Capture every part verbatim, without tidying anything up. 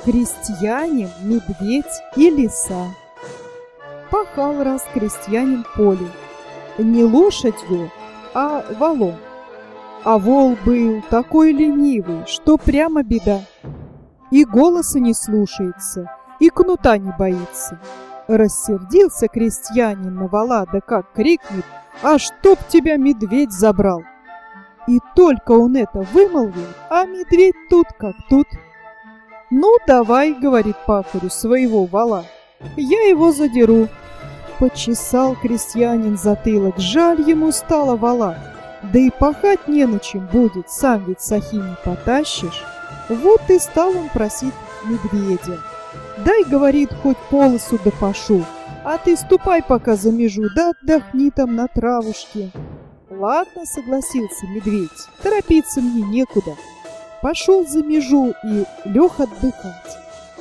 Крестьянин, медведь и лиса. Пахал раз крестьянин поле, не лошадью, а волом. А вол был такой ленивый, что прямо беда. И голоса не слушается, и кнута не боится. Рассердился крестьянин на вола, да как крикнет: «А чтоб тебя медведь забрал!» И только он это вымолвил, а медведь тут как тут. «Ну, давай, — говорит пахарю своего вола, — я его задеру». Почесал крестьянин затылок, жаль ему стало вола. Да и пахать не на чем будет, сам ведь сахи не потащишь. Вот и стал он просить медведя: «Дай, — говорит, — хоть полосу да пашу, а ты ступай пока за межу, да отдохни там на травушке». «Ладно, — согласился медведь, — торопиться мне некуда». Пошел за межу и лег отдыхать.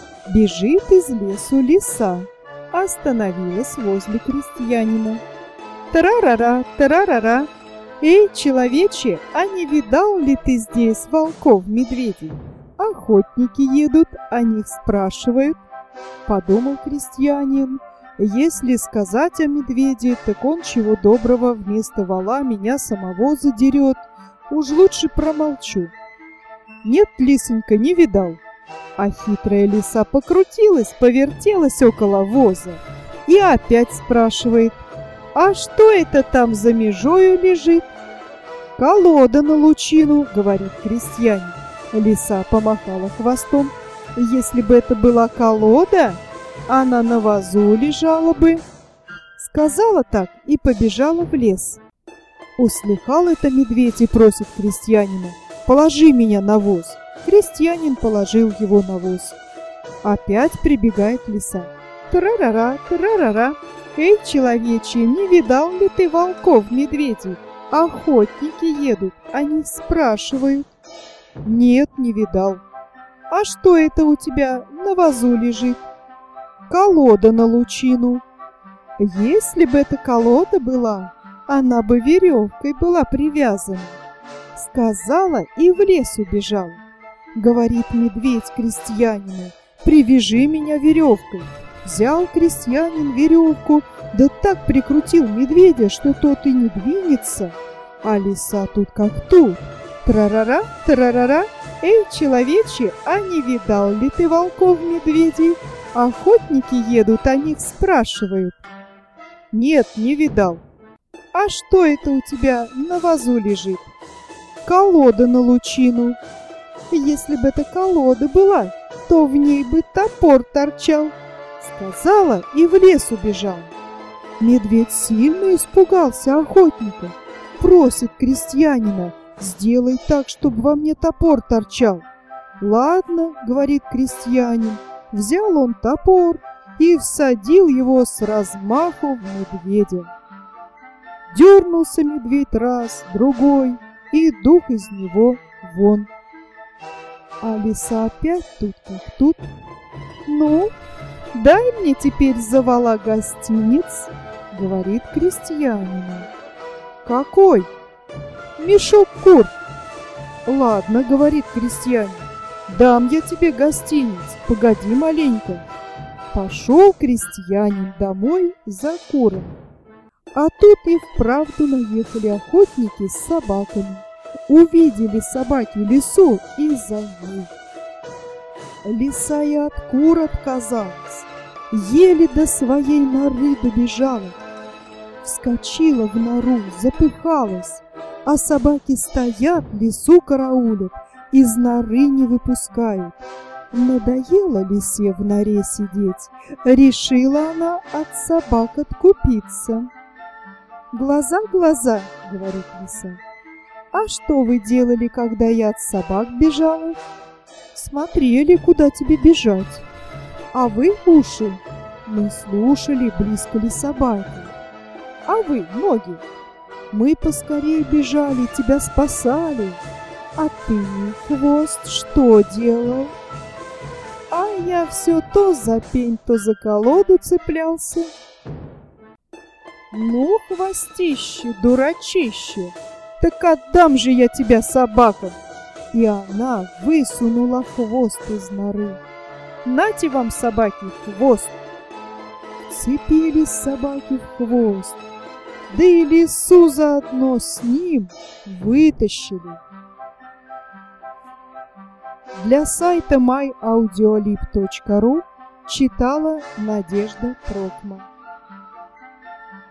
Бежит из лесу лиса, остановилась возле крестьянина. «Тарарара, тарарара! Эй, человече, а не видал ли ты здесь волков-медведей? Охотники едут, о них спрашивают». Подумал крестьянин: если сказать о медведе, так он чего доброго вместо вола меня самого задерет. Уж лучше промолчу. «Нет, лисонька, не видал». А хитрая лиса покрутилась, повертелась около воза и опять спрашивает: «А что это там за межою лежит?» «Колода на лучину, — говорит крестьянин». Лиса помахала хвостом. Если бы это была колода, она на возу лежала бы. Сказала так и побежала в лес. Услыхал это медведь и просит крестьянина: «Положи меня на воз». Крестьянин положил его на воз. Опять прибегает лиса. «Тарарара, тарарара! Эй, человече, не видал ли ты волков-медведей? Охотники едут, они спрашивают». «Нет, не видал». «А что это у тебя на возу лежит?» «Колода на лучину». Если бы эта колода была, она бы веревкой была привязана. Сказала и в лес убежала. Говорит медведь крестьянину: «Привяжи меня веревкой». Взял крестьянин веревку, да так прикрутил медведя, что тот и не двинется. А лиса тут как тут. «Трарара, трарара! Эй, человече, а не видал ли ты волков-медведей? Охотники едут, о них спрашивают». «Нет, не видал». «А что это у тебя на возу лежит?» «Колода на лучину». Если бы эта колода была, то в ней бы топор торчал. Сказала и в лес убежал. Медведь сильно испугался охотника. Просит крестьянина: «Сделай так, чтобы во мне топор торчал». «Ладно, — говорит крестьянин». Взял он топор и всадил его с размаху в медведя. Дернулся медведь раз, другой, и дух из него вон. А лиса опять тут как тут. «Ну, дай мне теперь за вола гостиниц», — говорит крестьянину. «Какой?» «Мешок кур». «Ладно, — говорит крестьянин, — дам я тебе гостиниц, погоди маленько». Пошел крестьянин домой за курами. А тут и вправду наехали охотники с собаками. Увидели собаки лису и за ней. Лиса и от кур отказалась, еле до своей норы добежала. Вскочила в нору, запыхалась, а собаки стоят, лису караулят, из норы не выпускают. Надоело лисе в норе сидеть, решила она от собак откупиться. «Глаза, глаза, — говорит лиса, — а что вы делали, когда я от собак бежала?» «Смотрели, куда тебе бежать». «А вы, уши?» «Мы слушали, близко ли собаки». «А вы, ноги?» «Мы поскорее бежали, тебя спасали». «А ты, хвост, что делал?» «А я все то за пень, то за колоду цеплялся». «Ну, хвостище, дурачище, так отдам же я тебя собакам!» И она высунула хвост из норы. Нате вам, собаки, хвост. Вцепились собаки в хвост, да и лису заодно с ним вытащили. Для сайта май аудиолиб точка ру читала Надежда Трокман.